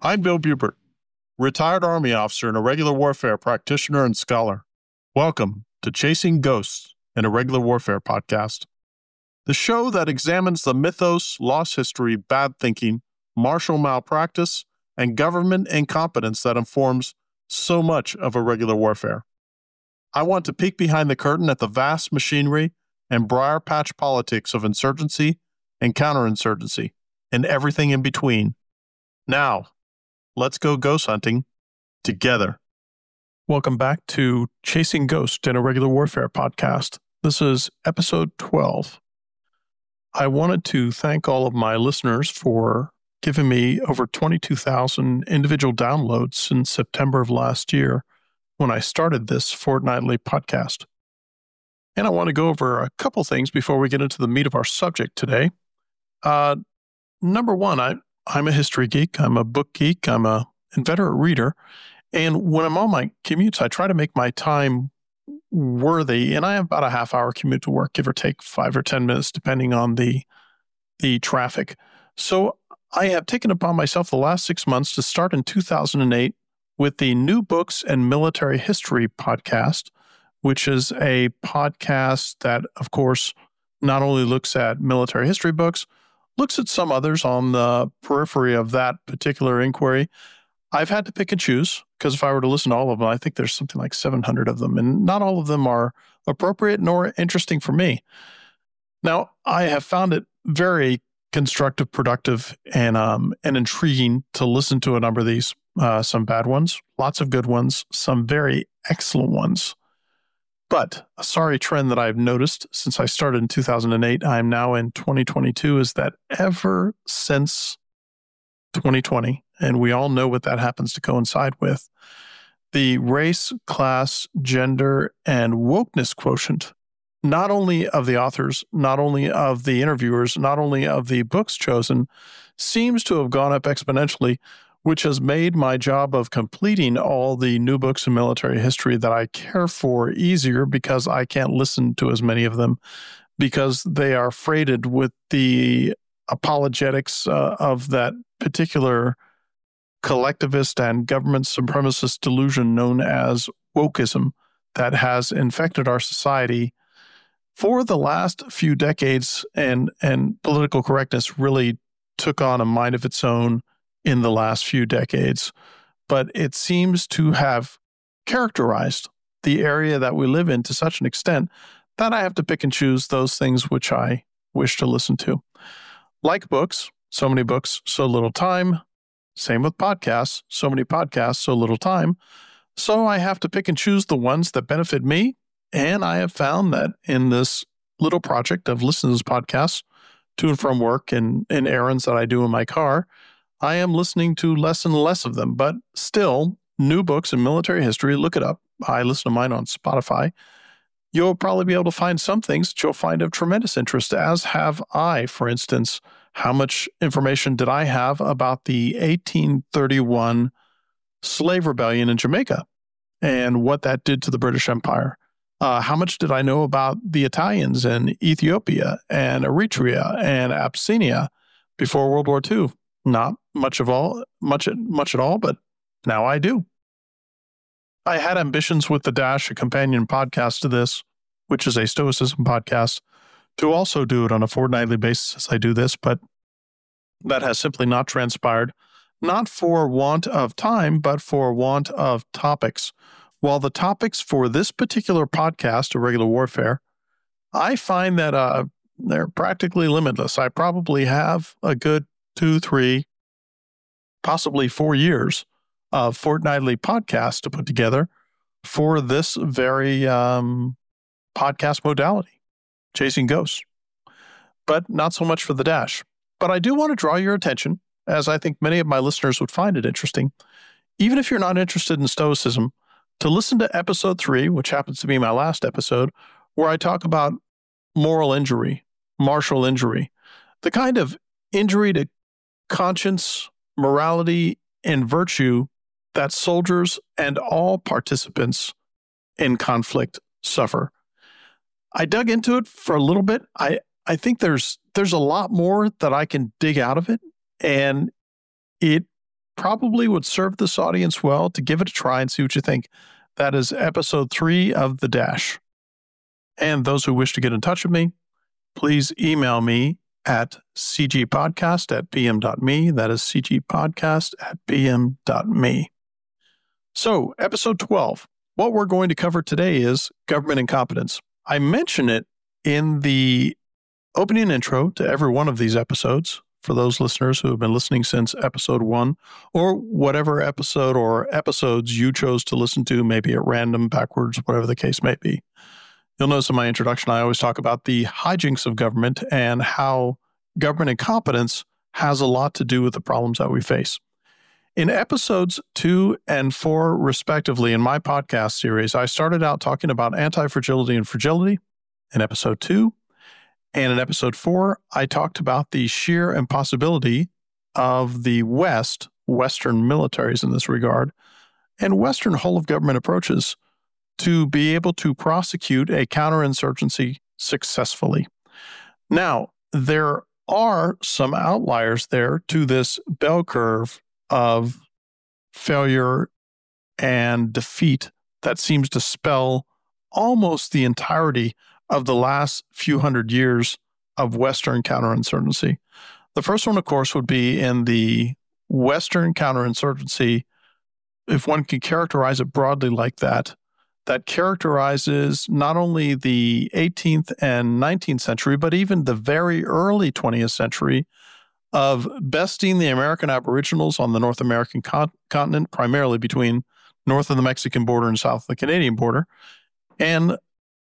I'm Bill Bubert, retired Army officer and irregular warfare practitioner and scholar. Welcome to Chasing Ghosts, an Irregular Warfare podcast, the show that examines the mythos, lost history, bad thinking, martial malpractice, and government incompetence that informs so much of irregular warfare. I want to peek behind the curtain at the vast machinery and briar patch politics of insurgency and counterinsurgency, and everything in between. Now, let's go ghost hunting together. Welcome back to Chasing Ghosts, an Irregular Warfare podcast. This is episode 12. I wanted to thank all of my listeners for giving me over 22,000 individual downloads since September of last year when I started this fortnightly podcast. And I want to go over a couple things before we get into the meat of our subject today. Number one, I'm a history geek. I'm a book geek. I'm a inveterate reader. And when I'm on my commutes, I try to make my time worthy. And I have about a half-hour commute to work, give or take 5 or 10 minutes, depending on the traffic. So I have taken upon myself the last 6 months to start in 2008 with the New Books and Military History podcast, which is a podcast that, of course, not only looks at military history books, looks at some others on the periphery of that particular inquiry. I've had to pick and choose, because if I were to listen to all of them, I think there's something like 700 of them, and not all of them are appropriate nor interesting for me. Now, I have found it very constructive, productive, and intriguing to listen to a number of these, some bad ones, lots of good ones, some very excellent ones. But a sorry trend that I've noticed since I started in 2008, I'm now in 2022, is that ever since 2020, and we all know what that happens to coincide with, the race, class, gender, and wokeness quotient, not only of the authors, not only of the interviewers, not only of the books chosen, seems to have gone up exponentially, which has made my job of completing all the new books in military history that I care for easier, because I can't listen to as many of them because they are freighted with the apologetics of that particular collectivist and government supremacist delusion known as wokeism that has infected our society for the last few decades, and political correctness really took on a mind of its own in the last few decades. But it seems to have characterized the area that we live in to such an extent that I have to pick and choose those things which I wish to listen to. Like books, so many books, so little time. Same with podcasts, so many podcasts, so little time. So I have to pick and choose the ones that benefit me. And I have found that in this little project of listening to podcasts to and from work and errands that I do in my car, I am listening to less and less of them. But still, New Books in Military History, look it up. I listen to mine on Spotify. You'll probably be able to find some things that you'll find of tremendous interest, as have I. For instance, how much information did I have about the 1831 slave rebellion in Jamaica and what that did to the British Empire? How much did I know about the Italians in Ethiopia and Eritrea and Abyssinia before World War II? Not much at all, but now I do. I had ambitions with The Dash, a companion podcast to this, which is a Stoicism podcast, to also do it on a fortnightly basis as I do this, but that has simply not transpired, not for want of time, but for want of topics. While the topics for this particular podcast, Irregular Warfare, I find that they're practically limitless. I probably have a good 2, 3, possibly 4 years of fortnightly podcasts to put together for this very podcast modality, Chasing Ghosts, but not so much for The Dash. But I do want to draw your attention, as I think many of my listeners would find it interesting, even if you're not interested in Stoicism, to listen to episode 3, which happens to be my last episode, where I talk about moral injury, martial injury, the kind of injury to conscience, morality, and virtue that soldiers and all participants in conflict suffer. I dug into it for a little bit. I think there's a lot more that I can dig out of it, and it probably would serve this audience well to give it a try and see what you think. That is episode 3 of The Dash. And those who wish to get in touch with me, please email me at cgpodcast@pm.me. That is cgpodcast@pm.me. So, episode 12. What we're going to cover today is government incompetence. I mention it in the opening intro to every one of these episodes for those listeners who have been listening since episode 1, or whatever episode or episodes you chose to listen to, maybe at random, backwards, whatever the case may be. You'll notice in my introduction, I always talk about the hijinks of government and how government incompetence has a lot to do with the problems that we face. In episodes 2 and 4, respectively, in my podcast series, I started out talking about anti-fragility and fragility in episode 2. And in episode 4, I talked about the sheer impossibility of the Western militaries in this regard, and Western whole-of-government approaches to be able to prosecute a counterinsurgency successfully. Now, there are some outliers there to this bell curve of failure and defeat that seems to spell almost the entirety of the last few hundred years of Western counterinsurgency. The first one, of course, would be in the Western counterinsurgency, if one can characterize it broadly like that, that characterizes not only the 18th and 19th century, but even the very early 20th century of besting the American Aboriginals on the North American continent, primarily between north of the Mexican border and south of the Canadian border. And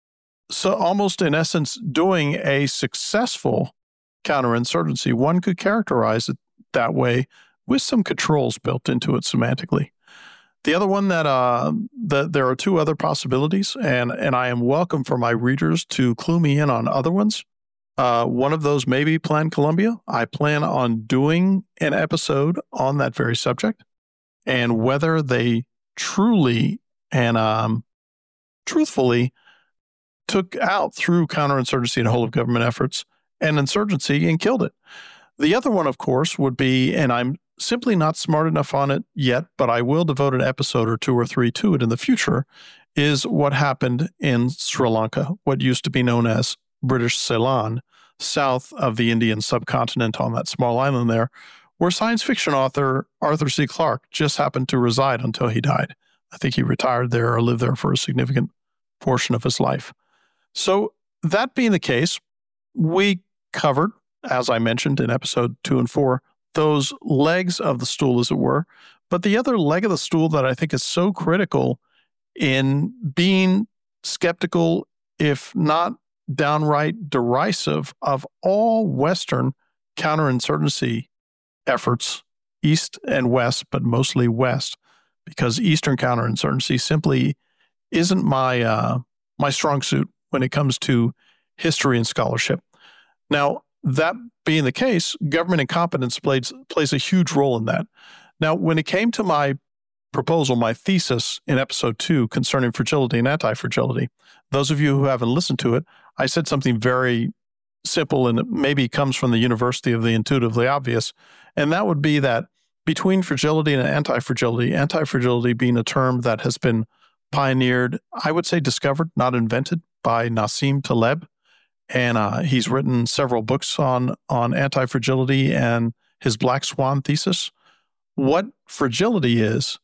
so almost in essence, doing a successful counterinsurgency. One could characterize it that way with some controls built into it semantically. The other one that there are 2 other possibilities, and I am welcome for my readers to clue me in on other ones. One of those may be Plan Colombia. I plan on doing an episode on that very subject, and whether they truly and truthfully took out through counterinsurgency and whole of government efforts and insurgency and killed it. The other one, of course, would be, and I'm simply not smart enough on it yet, but I will devote an episode or 2 or 3 to it in the future, is what happened in Sri Lanka, what used to be known as British Ceylon, south of the Indian subcontinent on that small island there, where science fiction author Arthur C. Clarke just happened to reside until he died. I think he retired there or lived there for a significant portion of his life. So that being the case, we covered, as I mentioned in episode 2 and 4, those legs of the stool, as it were. But the other leg of the stool that I think is so critical in being skeptical, if not downright derisive, of all Western counterinsurgency efforts, East and West, but mostly West, because Eastern counterinsurgency simply isn't my strong suit when it comes to history and scholarship. Now, that being the case, government incompetence plays a huge role in that. Now, when it came to my proposal, my thesis in episode 2 concerning fragility and anti-fragility, those of you who haven't listened to it, I said something very simple, and it maybe comes from the University of the Intuitively Obvious, and that would be that between fragility and anti-fragility being a term that has been pioneered, I would say discovered, not invented, by Nassim Taleb. And he's written several books on anti-fragility and his Black Swan thesis. What fragility is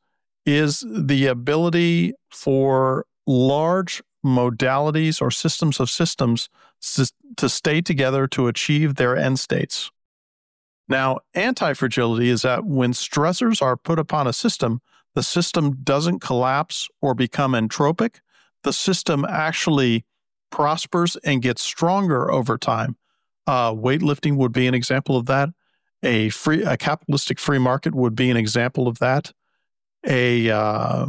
the ability for large modalities or systems of systems to stay together to achieve their end states. Now, anti-fragility is that when stressors are put upon a system, the system doesn't collapse or become entropic. The system actually prospers and gets stronger over time. Weightlifting would be an example of that. A capitalistic free market would be an example of that. A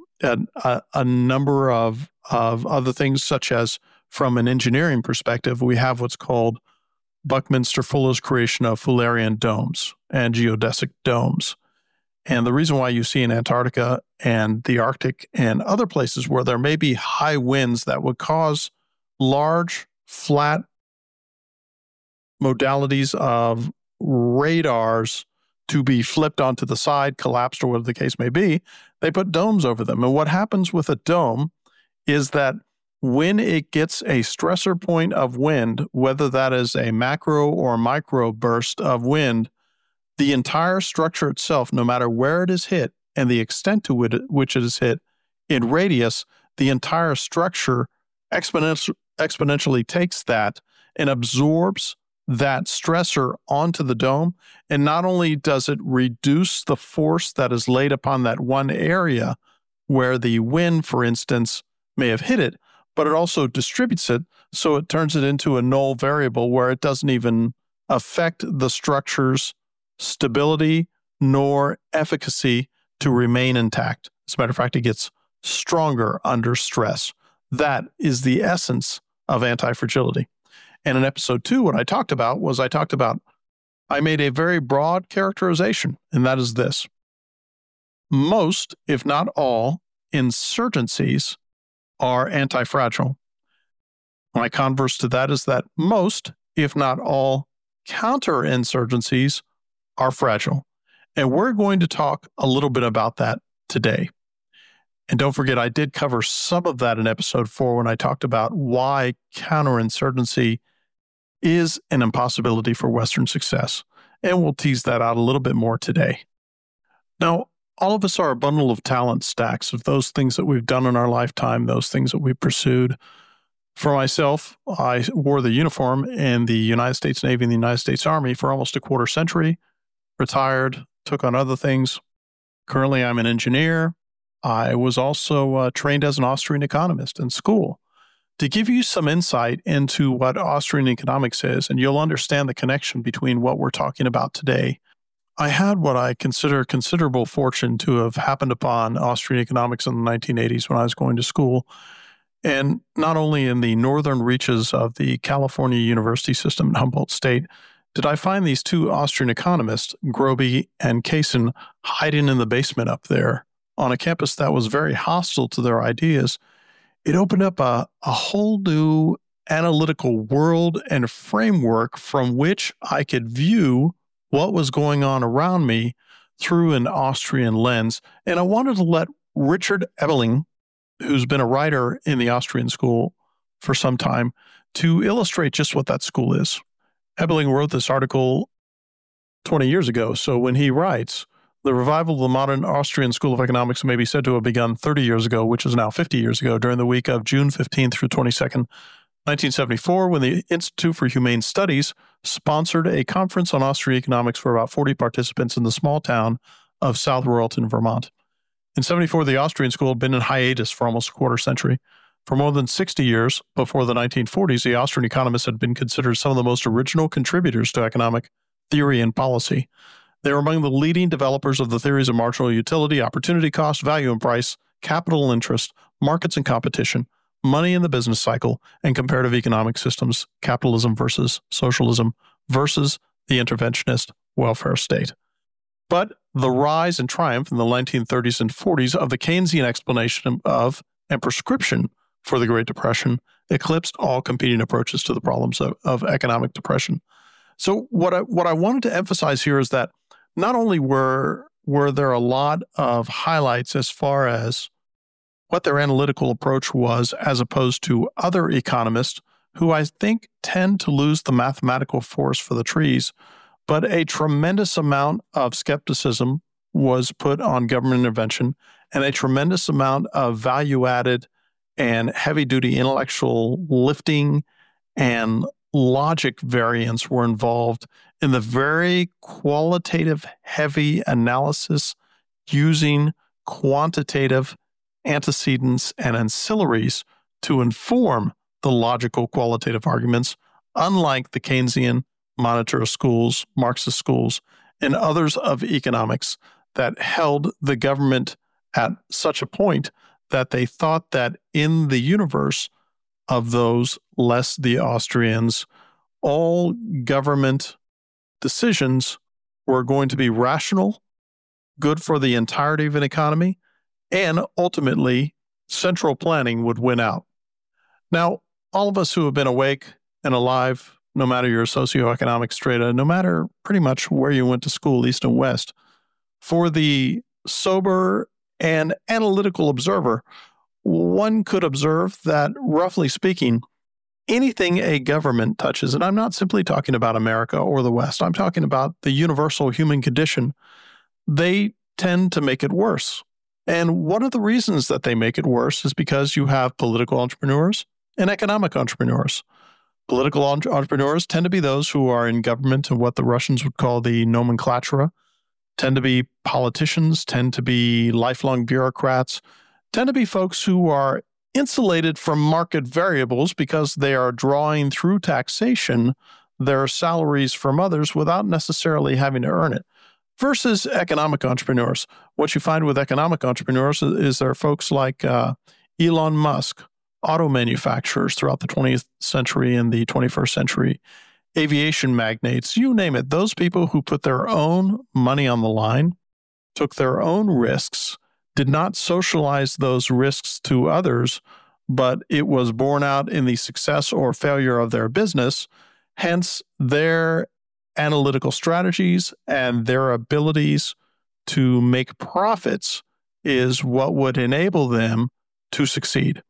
number of other things, such as from an engineering perspective, we have what's called Buckminster Fuller's creation of Fullerian domes and geodesic domes. And the reason why you see in Antarctica and the Arctic and other places where there may be high winds that would cause large, flat modalities of radars to be flipped onto the side, collapsed, or whatever the case may be, they put domes over them. And what happens with a dome is that when it gets a stressor point of wind, whether that is a macro or micro burst of wind, the entire structure itself, no matter where it is hit and the extent to which it is hit in radius, the entire structure exponentially takes that and absorbs that stressor onto the dome. And not only does it reduce the force that is laid upon that one area where the wind, for instance, may have hit it, but it also distributes it, so it turns it into a null variable where it doesn't even affect the structure's stability nor efficacy to remain intact. As a matter of fact, it gets stronger under stress. That is the essence of anti-fragility. And in episode 2, what I talked about, I made a very broad characterization, and that is this. Most, if not all, insurgencies are anti-fragile. My converse to that is that most, if not all, counterinsurgencies are fragile. And we're going to talk a little bit about that today. And don't forget, I did cover some of that in episode 4 when I talked about why counterinsurgency is an impossibility for Western success. And we'll tease that out a little bit more today. Now, all of us are a bundle of talent stacks of those things that we've done in our lifetime, those things that we pursued. For myself, I wore the uniform in the United States Navy and the United States Army for almost a quarter century, retired, took on other things. Currently, I'm an engineer. I was also trained as an Austrian economist in school. To give you some insight into what Austrian economics is, and you'll understand the connection between what we're talking about today, I had what I consider considerable fortune to have happened upon Austrian economics in the 1980s when I was going to school. And not only in the northern reaches of the California university system in Humboldt State did I find these two Austrian economists, Groby and Kaysen, hiding in the basement up there on a campus that was very hostile to their ideas. It opened up a whole new analytical world and framework from which I could view what was going on around me through an Austrian lens. And I wanted to let Richard Ebeling, who's been a writer in the Austrian school for some time, to illustrate just what that school is. Ebeling wrote this article 20 years ago. So when he writes, the revival of the modern Austrian School of Economics may be said to have begun 30 years ago, which is now 50 years ago, during the week of June 15th through 22nd, 1974, when the Institute for Humane Studies sponsored a conference on Austrian economics for about 40 participants in the small town of South Royalton, Vermont. In 74, the Austrian school had been in hiatus for almost a quarter century. For more than 60 years, before the 1940s, the Austrian economists had been considered some of the most original contributors to economic theory and policy. They were among the leading developers of the theories of marginal utility, opportunity cost, value and price, capital and interest, markets and competition, money in the business cycle, and comparative economic systems, capitalism versus socialism versus the interventionist welfare state. But the rise and triumph in the 1930s and 40s of the Keynesian explanation of and prescription for the Great Depression eclipsed all competing approaches to the problems of economic depression. So what I wanted to emphasize here is that not only were there a lot of highlights as far as what their analytical approach was as opposed to other economists who I think tend to lose the mathematical forest for the trees, but a tremendous amount of skepticism was put on government intervention and a tremendous amount of value-added and heavy-duty intellectual lifting and logic variants were involved in the very qualitative, heavy analysis using quantitative antecedents and ancillaries to inform the logical qualitative arguments, unlike the Keynesian monetarist schools, Marxist schools, and others of economics that held the government at such a point that they thought that in the universe of those, less the Austrians, all government decisions were going to be rational, good for the entirety of an economy, and ultimately, central planning would win out. Now, all of us who have been awake and alive no matter your socioeconomic strata, no matter pretty much where you went to school, east and west, for the sober and analytical observer, one could observe that, roughly speaking, anything a government touches, and I'm not simply talking about America or the West, I'm talking about the universal human condition, they tend to make it worse. And one of the reasons that they make it worse is because you have political entrepreneurs and economic entrepreneurs. Political entrepreneurs tend to be those who are in government and what the Russians would call the nomenclatura, tend to be politicians, tend to be lifelong bureaucrats, tend to be folks who are insulated from market variables because they are drawing through taxation their salaries from others without necessarily having to earn it. Versus economic entrepreneurs. What you find with economic entrepreneurs is there are folks like Elon Musk, auto manufacturers throughout the 20th century and the 21st century, aviation magnates, you name it. Those people who put their own money on the line, took their own risks, did not socialize those risks to others, but it was borne out in the success or failure of their business. Hence, their analytical strategies and their abilities to make profits is what would enable them to succeed.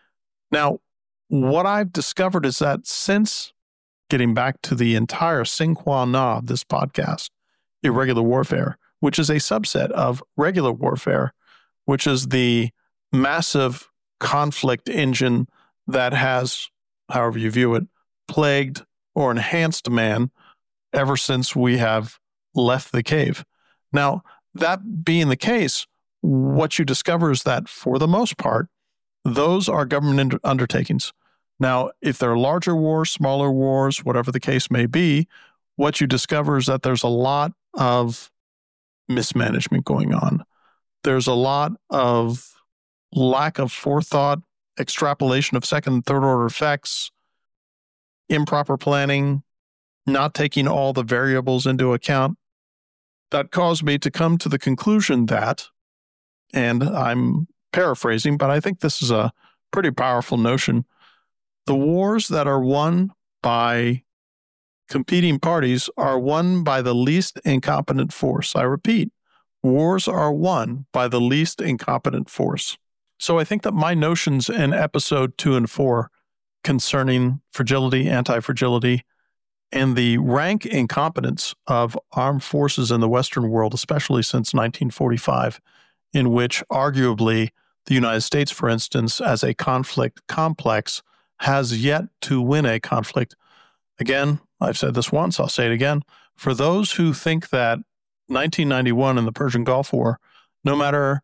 Now, what I've discovered is that since getting back to the entire sine qua non of this podcast, irregular warfare, which is a subset of regular warfare, which is the massive conflict engine that has, however you view it, plagued or enhanced man ever since we have left the cave. Now, that being the case, what you discover is that for the most part, those are government undertakings. Now, if they're larger wars, smaller wars, whatever the case may be, what you discover is that there's a lot of mismanagement going on. There's a lot of lack of forethought, extrapolation of second and third order effects, improper planning, not taking all the variables into account. That caused me to come to the conclusion that, and I'm paraphrasing, but I think this is a pretty powerful notion, the wars that are won by competing parties are won by the least incompetent force. I repeat, wars are won by the least incompetent force. So I think that my notions in episode 2 and 4 concerning fragility, anti-fragility, and the rank incompetence of armed forces in the Western world, especially since 1945, in which arguably the United States, for instance, as a conflict complex, has yet to win a conflict. Again, I've said this once, I'll say it again. For those who think that 1991 and the Persian Gulf War, no matter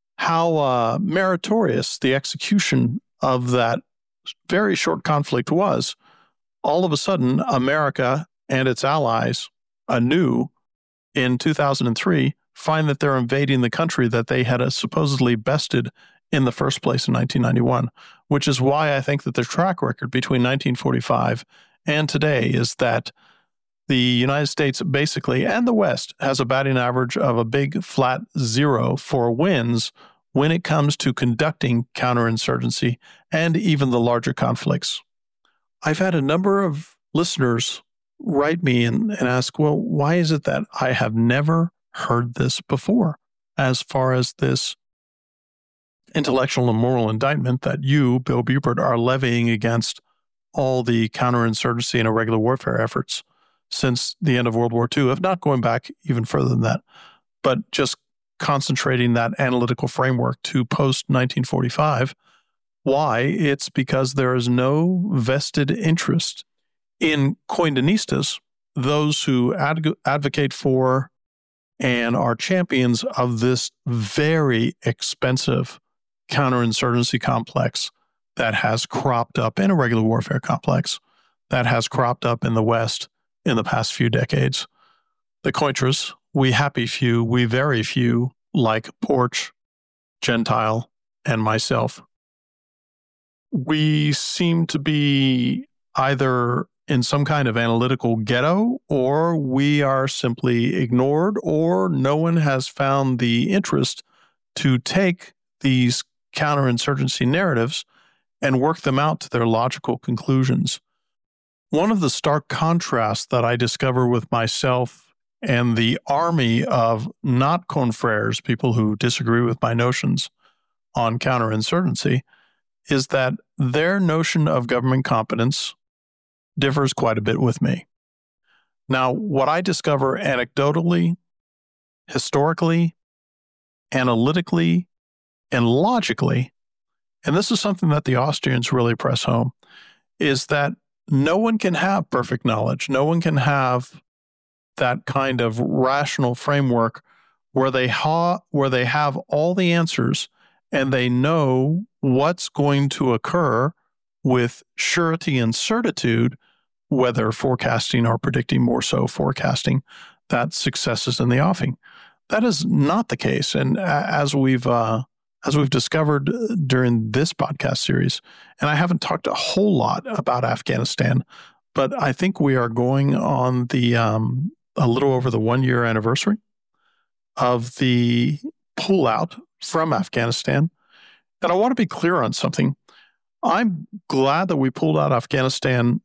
how meritorious the execution of that very short conflict was, all of a sudden, America and its allies, anew in 2003, find that they're invading the country that they had supposedly bested in the first place in 1991, which is why I think that the track record between 1945 and today is that the United States basically, and the West, has a batting average of a big flat 0 for wins when it comes to conducting counterinsurgency and even the larger conflicts. I've had a number of listeners write me and ask, well, why is it that I have never heard this before as far as this intellectual and moral indictment that you, Bill Bubert, are levying against all the counterinsurgency and irregular warfare efforts since the end of World War II, if not going back even further than that, but just concentrating that analytical framework to post-1945. Why? It's because there is no vested interest in coindinistas, those who advocate for and are champions of this very expensive counterinsurgency complex that has cropped up, in a regular warfare complex that has cropped up in the West in the past few decades. The Cointras, we happy few, we very few, like Porch, Gentile, and myself, we seem to be either in some kind of analytical ghetto, or we are simply ignored, or no one has found the interest to take these counterinsurgency narratives and work them out to their logical conclusions. One of the stark contrasts that I discover with myself and the army of not confreres, people who disagree with my notions on counterinsurgency, is that their notion of government competence differs quite a bit with me. Now, what I discover anecdotally, historically, analytically, and logically, and this is something that the Austrians really press home, is that no one can have perfect knowledge. No one can have that kind of rational framework where they have all the answers and they know what's going to occur with surety and certitude, whether forecasting or predicting, more so forecasting, that success is in the offing. That is not the case. And as we've discovered during this podcast series, and I haven't talked a whole lot about Afghanistan, but I think we are going on the a little over the 1-year anniversary of the pullout from Afghanistan. And I want to be clear on something. I'm glad that we pulled out of Afghanistan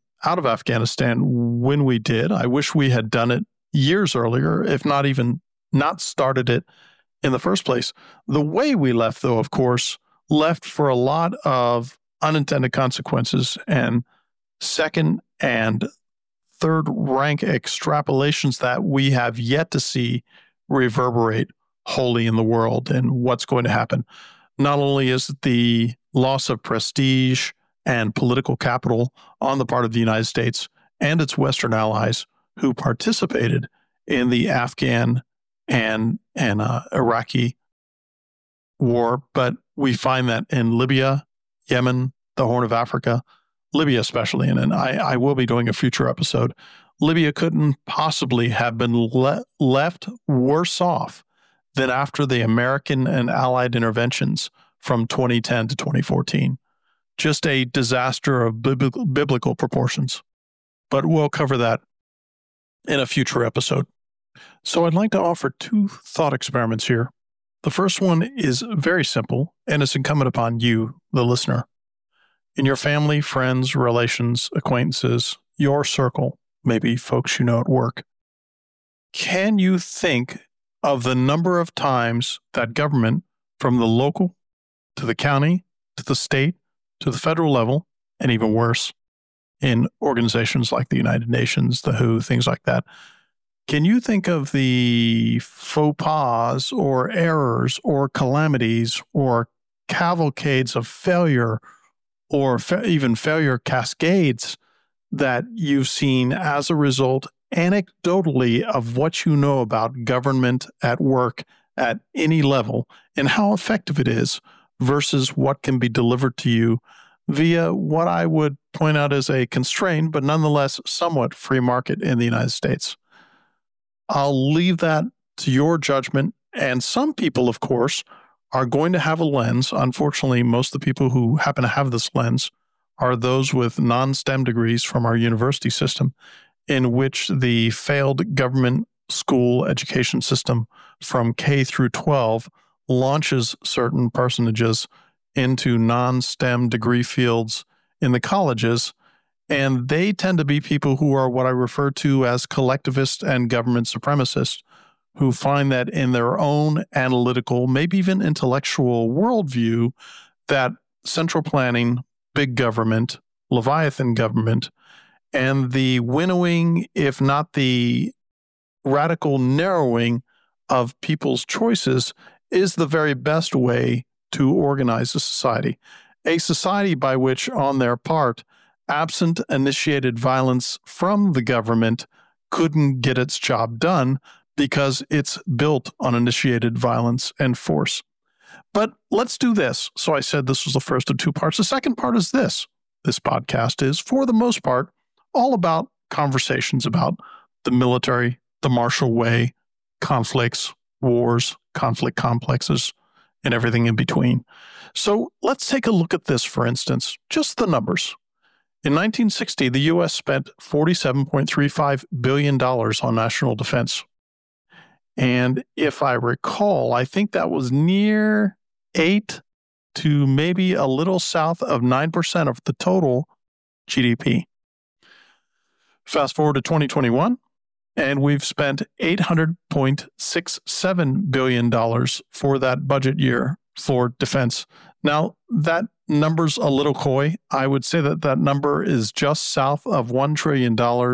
when we did. I wish we had done it years earlier, if not even not started it in the first place. The way we left, though, of course, left for a lot of unintended consequences and second and third rank extrapolations that we have yet to see reverberate wholly in the world and what's going to happen. Not only is it the loss of prestige and political capital on the part of the United States and its Western allies who participated in the Afghan and Iraqi war, but we find that in Libya, Yemen, the Horn of Africa, Libya especially, and I will be doing a future episode, Libya couldn't possibly have been left worse off than after the American and Allied interventions from 2010 to 2014. Just a disaster of biblical proportions. But we'll cover that in a future episode. So I'd like to offer 2 thought experiments here. The first one is very simple, and it's incumbent upon you, the listener. In your family, friends, relations, acquaintances, your circle, maybe folks you know at work, can you think of the number of times that government, from the local to the county to the state to the federal level, and even worse, in organizations like the United Nations, the WHO, things like that, can you think of the faux pas or errors or calamities or cavalcades of failure or even failure cascades that you've seen as a result anecdotally of what you know about government at work at any level and how effective it is versus what can be delivered to you via what I would point out as a constrained but nonetheless somewhat free market in the United States? I'll leave that to your judgment. And some people, of course, are going to have a lens. Unfortunately, most of the people who happen to have this lens are those with non-STEM degrees from our university system, in which the failed government school education system from K through 12 launches certain personages into non-STEM degree fields in the colleges. And they tend to be people who are what I refer to as collectivists and government supremacists, who find that in their own analytical, maybe even intellectual worldview, that central planning, big government, Leviathan government, and the winnowing, if not the radical narrowing of people's choices is the very best way to organize a society by which, on their part, absent initiated violence from the government couldn't get its job done because it's built on initiated violence and force. But let's do this. So I said this was the first of 2 parts. The second part is this. This podcast is, for the most part, all about conversations about the military, the martial way, conflicts, wars, conflict complexes, and everything in between. So let's take a look at this, for instance, just the numbers. In 1960, the U.S. spent $47.35 billion on national defense. And if I recall, I think that was near 8 to maybe a little south of 9% of the total GDP. Fast forward to 2021, and we've spent $800.67 billion for that budget year for defense. Now, that number's a little coy. I would say that that number is just south of $1 trillion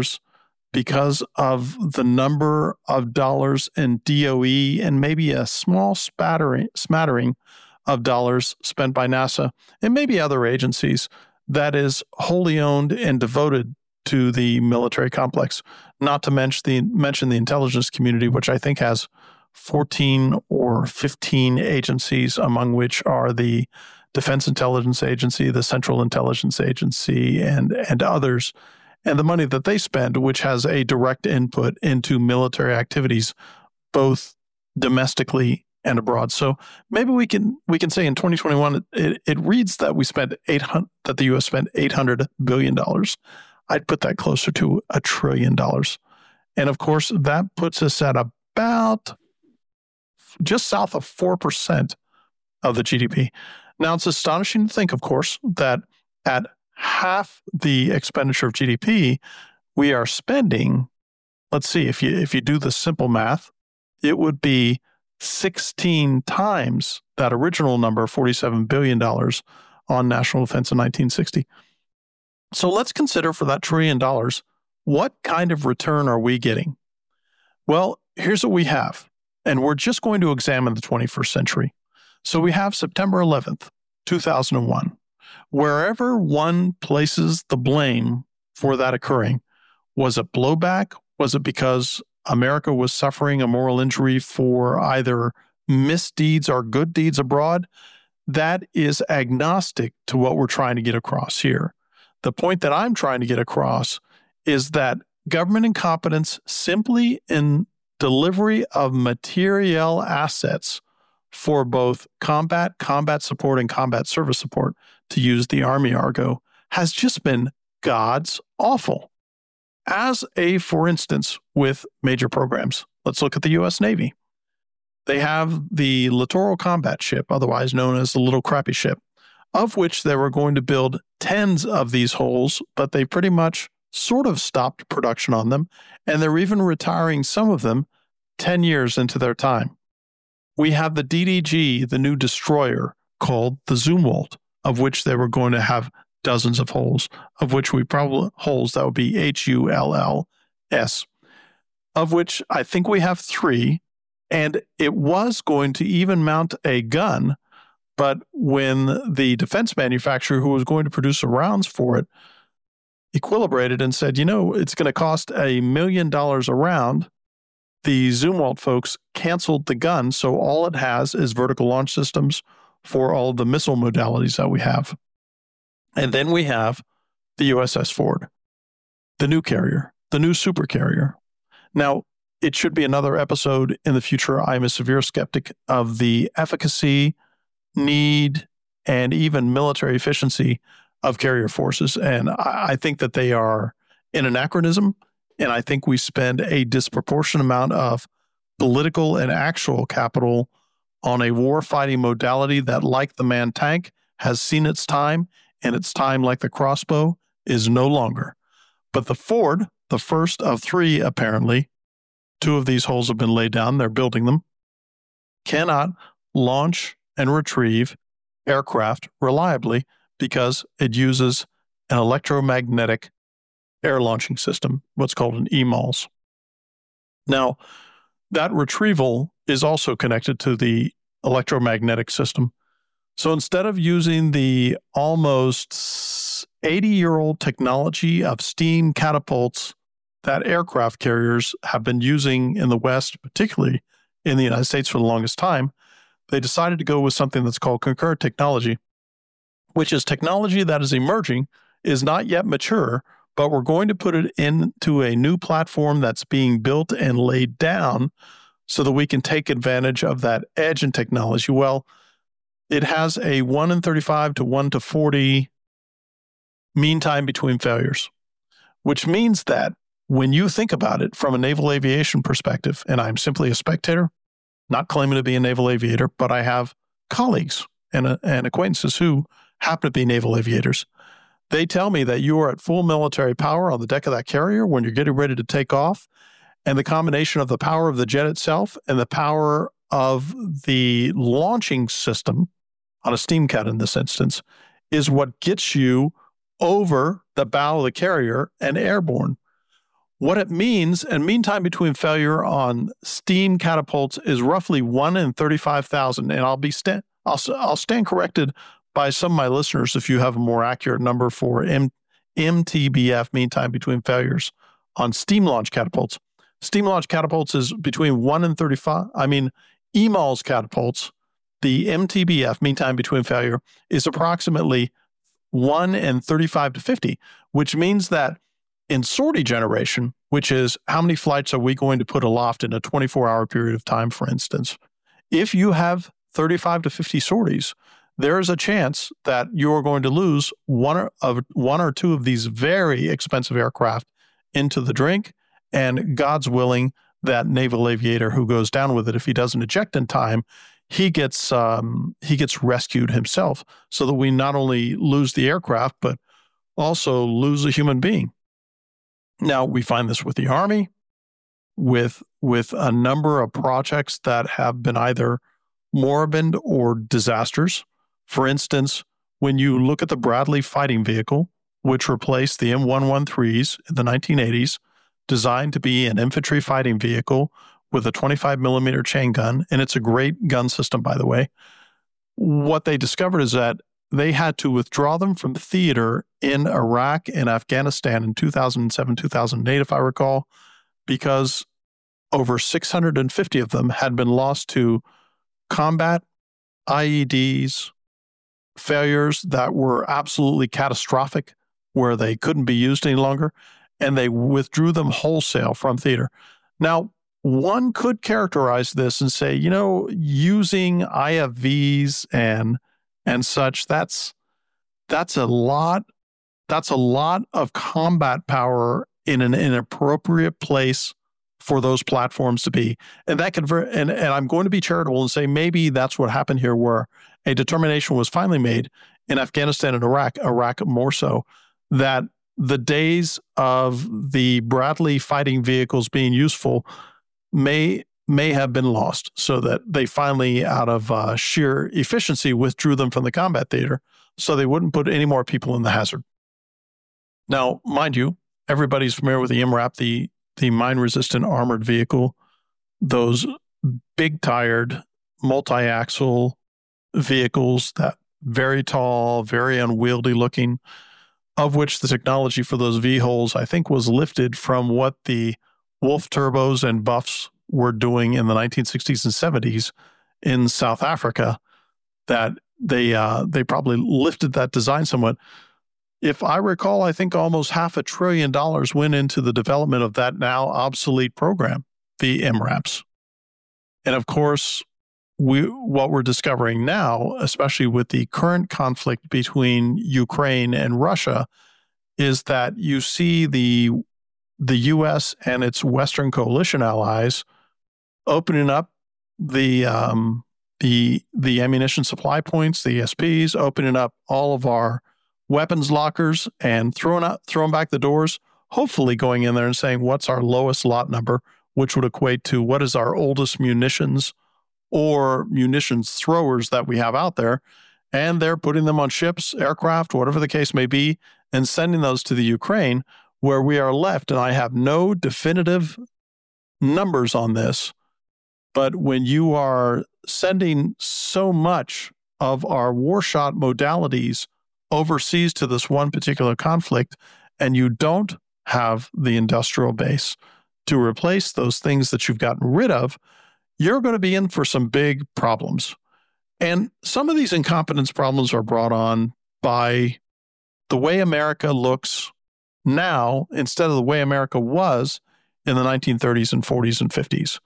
because of the number of dollars in DOE and maybe a small smattering of dollars spent by NASA and maybe other agencies that is wholly owned and devoted to the military complex, not to mention the intelligence community, which I think has 14 or 15 agencies, among which are the Defense Intelligence Agency, the Central Intelligence Agency, and others. And the money that they spend, which has a direct input into military activities, both domestically and abroad. So maybe we can say in 2021, it reads that that the U.S. spent $800 billion. I'd put that closer to $1 trillion. And of course, that puts us at about just south of 4% of the GDP. Now, it's astonishing to think, of course, that at half the expenditure of GDP, we are spending, let's see, if you do the simple math, it would be 16 times that original number, $47 billion on national defense in 1960. So let's consider for that $1 trillion, what kind of return are we getting? Well, here's what we have, and we're just going to examine the 21st century. So we have September 11th, 2001. Wherever one places the blame for that occurring, was it blowback? Was it because America was suffering a moral injury for either misdeeds or good deeds abroad? That is agnostic to what we're trying to get across here. The point that I'm trying to get across is that government incompetence simply in delivery of material assets for both combat support, and combat service support, to use the Army argot, has just been God's awful. For instance, with major programs, let's look at the U.S. Navy. They have the Littoral Combat Ship, otherwise known as the Little Crappy Ship, of which they were going to build tens of these hulls, but they pretty much sort of stopped production on them, and they're even retiring some of them 10 years into their time. We have the DDG, the new destroyer, called the Zumwalt, of which they were going to have dozens of hulls, of which hulls that would be HULLS, of which I think we have 3, and it was going to even mount a gun, but when the defense manufacturer who was going to produce the rounds for it equilibrated and said, it's going to cost $1 million a round, the Zumwalt folks canceled the gun, so all it has is vertical launch systems for all the missile modalities that we have. And then we have the USS Ford, the new carrier, the new supercarrier. Now, it should be another episode in the future. I'm a severe skeptic of the efficacy, need, and even military efficiency of carrier forces. And I think that they are an anachronism. And I think we spend a disproportionate amount of political and actual capital on a war-fighting modality that, like the man tank, has seen its time, and its time, like the crossbow, is no longer. But the Ford, the first of 3 apparently, 2 of these holes have been laid down, they're building them, cannot launch and retrieve aircraft reliably because it uses an electromagnetic air launching system, what's called an EMALS. Now, that retrieval is also connected to the electromagnetic system. So instead of using the almost 80-year-old technology of steam catapults that aircraft carriers have been using in the West, particularly in the United States for the longest time, they decided to go with something that's called concurrent technology, which is technology that is emerging, is not yet mature, but we're going to put it into a new platform that's being built and laid down so that we can take advantage of that edge in technology. Well, it has a 1 in 35 to 1 to 40 mean time between failures, which means that when you think about it from a naval aviation perspective, and I'm simply a spectator, not claiming to be a naval aviator, but I have colleagues and acquaintances who happen to be naval aviators. They tell me that you are at full military power on the deck of that carrier when you're getting ready to take off. And the combination of the power of the jet itself and the power of the launching system, on a steam cat in this instance, is what gets you over the bow of the carrier and airborne. What it means, and mean time between failure on steam catapults is roughly 1 in 35,000. And I'll stand corrected by some of my listeners if you have a more accurate number for MTBF, mean time between failures on steam launch catapults. Steam launch catapults is between 1 and 35. EMALS catapults, the MTBF, mean time between failure, is approximately 1 in 35 to 50, which means that in sortie generation, which is how many flights are we going to put aloft in a 24-hour period of time, for instance, if you have 35 to 50 sorties, there is a chance that you are going to lose one or two of these very expensive aircraft into the drink, and God's willing, that naval aviator who goes down with it, if he doesn't eject in time, he gets rescued himself, so that we not only lose the aircraft, but also lose a human being. Now, we find this with the Army, with a number of projects that have been either moribund or disasters. For instance, when you look at the Bradley fighting vehicle, which replaced the M113s in the 1980s, designed to be an infantry fighting vehicle with a 25 millimeter chain gun, and it's a great gun system, by the way. What they discovered is that they had to withdraw them from theater in Iraq and Afghanistan in 2007, 2008, if I recall, because over 650 of them had been lost to combat, IEDs, failures that were absolutely catastrophic, where they couldn't be used any longer, and they withdrew them wholesale from theater. Now, one could characterize this and say, using IFVs and such, that's a lot of combat power in an inappropriate place for those platforms to be. And that could, and I'm going to be charitable and say maybe that's what happened here, where a determination was finally made in Afghanistan and Iraq more so, that the days of the Bradley fighting vehicles being useful may have been lost, so that they finally, out of sheer efficiency, withdrew them from the combat theater so they wouldn't put any more people in the hazard. Now, mind you, everybody's familiar with the MRAP, the mine-resistant armored vehicle, those big-tired, multi-axle vehicles, that very tall, very unwieldy looking, of which the technology for those V-holes, I think, was lifted from what the Wolf turbos and Buffs were doing in the 1960s and 70s in South Africa, that they probably lifted that design somewhat. If I recall, I think almost $500 billion went into the development of that now obsolete program, the MRAPs. And of course, what we're discovering now, especially with the current conflict between Ukraine and Russia, is that you see the U.S. and its Western coalition allies opening up the ammunition supply points, the ESPs, opening up all of our weapons lockers and throwing back the doors, hopefully going in there and saying, what's our lowest lot number, which would equate to what is our oldest munitions or munitions throwers that we have out there. And they're putting them on ships, aircraft, whatever the case may be, and sending those to the Ukraine, where we are left. And I have no definitive numbers on this, but when you are sending so much of our war shot modalities overseas to this one particular conflict, and you don't have the industrial base to replace those things that you've gotten rid of, you're going to be in for some big problems. And some of these incompetence problems are brought on by the way America looks now instead of the way America was in the 1930s and 40s and 50s.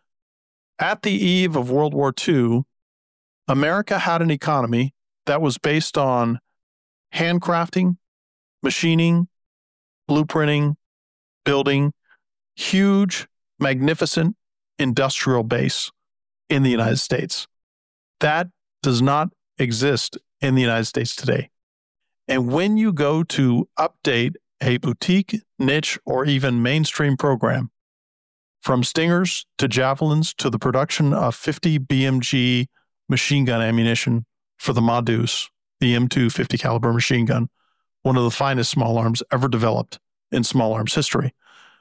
At the eve of World War II, America had an economy that was based on handcrafting, machining, blueprinting, building, huge, magnificent industrial base in the United States. That does not exist in the United States today. And when you go to update a boutique, niche, or even mainstream program, from Stingers to Javelins to the production of 50 BMG machine gun ammunition for the Madus, the M2 50 caliber machine gun, one of the finest small arms ever developed in small arms history.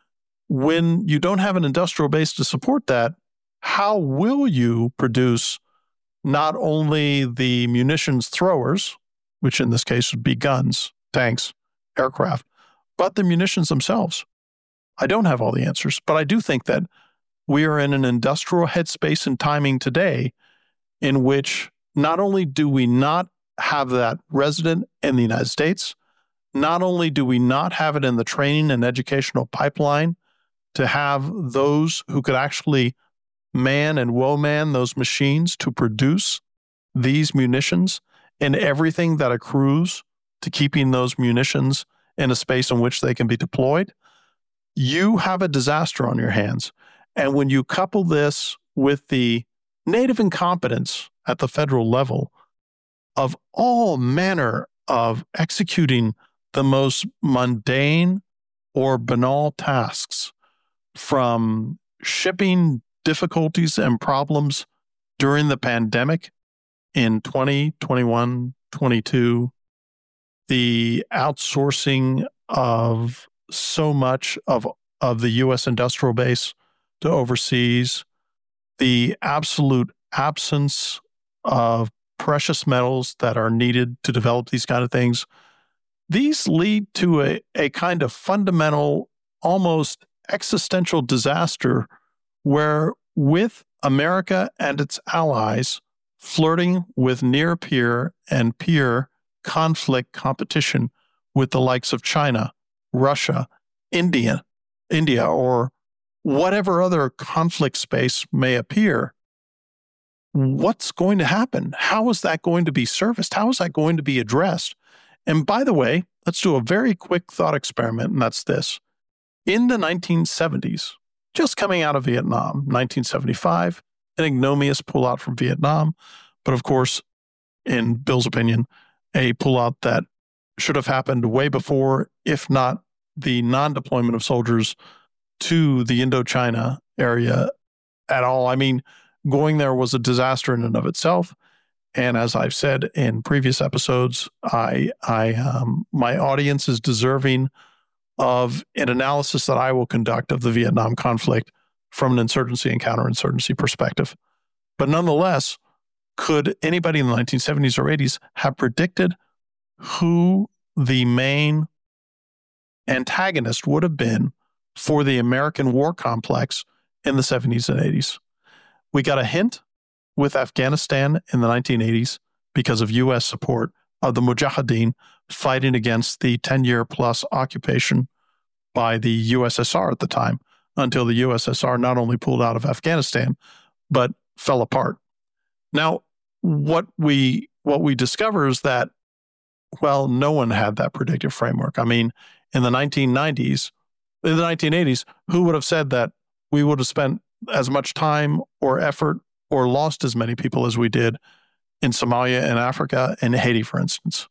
When you don't have an industrial base to support that, how will you produce not only the munitions throwers, which in this case would be guns, tanks, aircraft, but the munitions themselves? I don't have all the answers, but I do think that we are in an industrial headspace and timing today in which not only do we not have that resident in the United States, not only do we not have it in the training and educational pipeline to have those who could actually man and woman those machines to produce these munitions and everything that accrues to keeping those munitions in a space in which they can be deployed, you have a disaster on your hands. And when you couple this with the native incompetence at the federal level of all manner of executing the most mundane or banal tasks, from shipping difficulties and problems during the pandemic in 2021, 22, the outsourcing of so much of the U.S. industrial base to overseas, the absolute absence of precious metals that are needed to develop these kind of things. These lead to a kind of fundamental, almost existential disaster where, with America and its allies flirting with near peer and peer conflict competition with the likes of China, Russia, India, or whatever other conflict space may appear, what's going to happen? How is that going to be serviced? How is that going to be addressed? And by the way, let's do a very quick thought experiment, and that's this. In the 1970s, just coming out of Vietnam, 1975, an ignominious pullout from Vietnam, but of course, in Bill's opinion, a pullout that should have happened way before, if not the non-deployment of soldiers to the Indochina area at all. I mean, going there was a disaster in and of itself. And as I've said in previous episodes, my audience is deserving of an analysis that I will conduct of the Vietnam conflict from an insurgency and counterinsurgency perspective. But nonetheless, could anybody in the 1970s or 80s have predicted who the main antagonist would have been for the American war complex in the 70s and 80s? We got a hint with Afghanistan in the 1980s because of U.S. support of the Mujahideen fighting against the 10-year plus occupation by the USSR at the time, until the USSR not only pulled out of Afghanistan, but fell apart. Now, what we discover is that, well, no one had that predictive framework. I mean, in the 1990s, in the 1980s, who would have said that we would have spent as much time or effort or lost as many people as we did in Somalia and Africa and Haiti, for instance?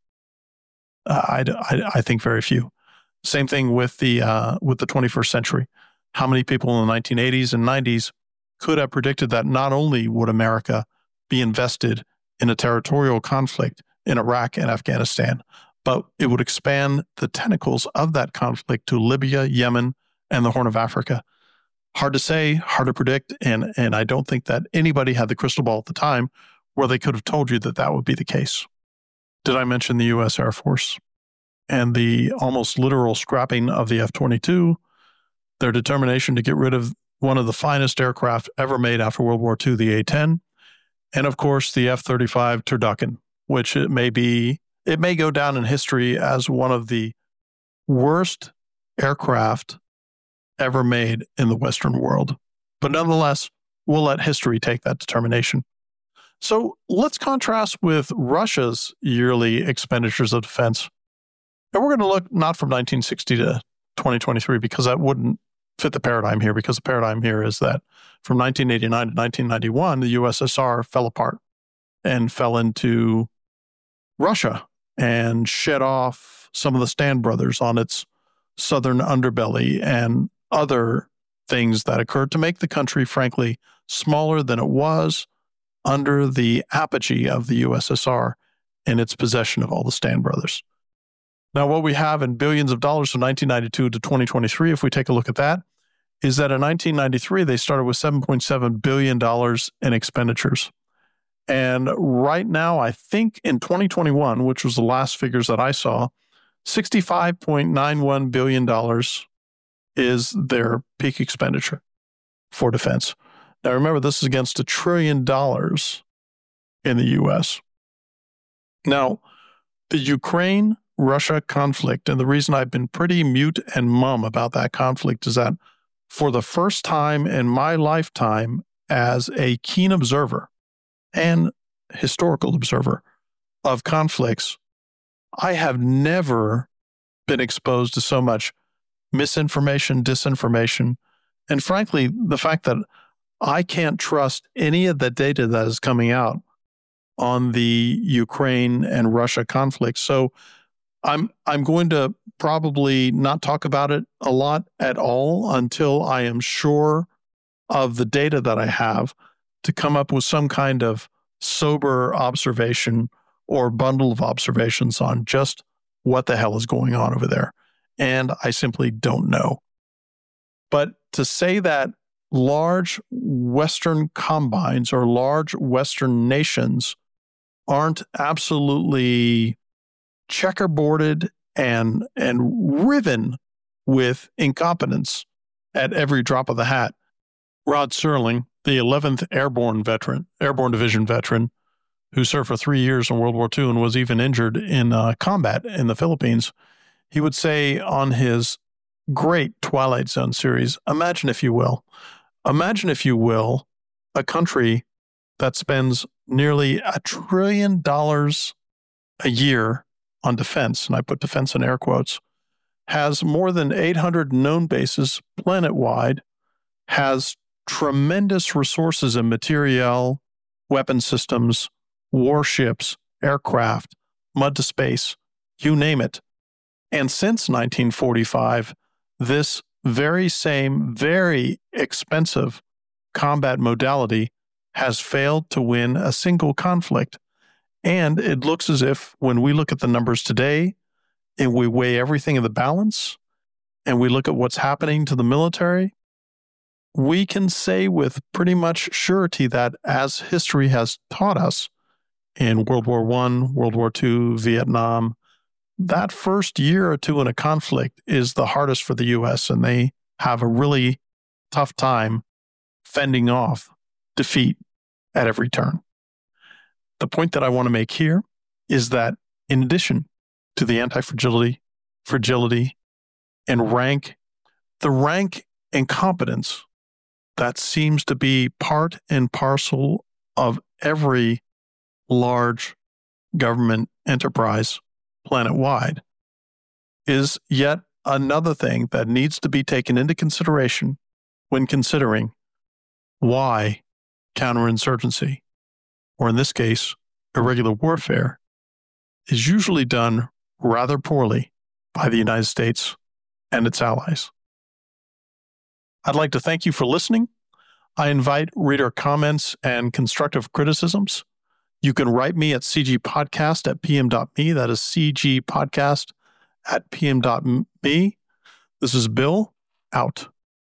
I think very few. Same thing with the 21st century. How many people in the 1980s and 90s could have predicted that not only would America be invested in a territorial conflict in Iraq and Afghanistan, but it would expand the tentacles of that conflict to Libya, Yemen, and the Horn of Africa? Hard to say, hard to predict, and I don't think that anybody had the crystal ball at the time where they could have told you that that would be the case. Did I mention the U.S. Air Force and the almost literal scrapping of the F-22, their determination to get rid of one of the finest aircraft ever made after World War II, the A-10, and of course the F-35 Turducken, which it may go down in history as one of the worst aircraft ever made in the Western world. But nonetheless, we'll let history take that determination. So let's contrast with Russia's yearly expenditures of defense. And we're going to look not from 1960 to 2023, because that wouldn't fit the paradigm here, because the paradigm here is that from 1989 to 1991, the USSR fell apart and fell into Russia. and shed off some of the Stand Brothers on its southern underbelly and other things that occurred to make the country, frankly, smaller than it was under the apogee of the USSR in its possession of all the Stand Brothers. Now, what we have in billions of dollars from 1992 to 2023, if we take a look at that, is that in 1993, they started with $7.7 billion in expenditures. And right now, I think in 2021, which was the last figures that I saw, $65.91 billion is their peak expenditure for defense. Now, remember, this is against $1 trillion in the U.S. Now, the Ukraine-Russia conflict, and the reason I've been pretty mute and mum about that conflict is that for the first time in my lifetime as a keen observer and historical observer of conflicts, I have never been exposed to so much misinformation, disinformation, and frankly, the fact that I can't trust any of the data that is coming out on the Ukraine and Russia conflict. So I'm going to probably not talk about it a lot at all until I am sure of the data that I have to come up with some kind of sober observation or bundle of observations on just what the hell is going on over there. And I simply don't know. But to say that large Western combines or large Western nations aren't absolutely checkerboarded and riven with incompetence at every drop of the hat. Rod Serling, the 11th Airborne Division veteran, who served for 3 years in World War II and was even injured in combat in the Philippines, he would say on his great Twilight Zone series, imagine if you will, a country that spends nearly $1 trillion a year on defense, and I put defense in air quotes, has more than 800 known bases planet-wide, has tremendous resources in materiel, weapon systems, warships, aircraft, mud to space, you name it. And since 1945, this very same, very expensive combat modality has failed to win a single conflict. And it looks as if when we look at the numbers today and we weigh everything in the balance and we look at what's happening to the military, we can say with pretty much surety that, as history has taught us in World War I, World War II, Vietnam, that first year or two in a conflict is the hardest for the U.S., and they have a really tough time fending off defeat at every turn. The point that I want to make here is that in addition to the anti-fragility, fragility, and the rank incompetence that seems to be part and parcel of every large government enterprise planet-wide, is yet another thing that needs to be taken into consideration when considering why counterinsurgency, or in this case, irregular warfare, is usually done rather poorly by the United States and its allies. I'd like to thank you for listening. I invite reader comments and constructive criticisms. You can write me at cgpodcast@pm.me. That is cgpodcast@pm.me. This is Bill, out.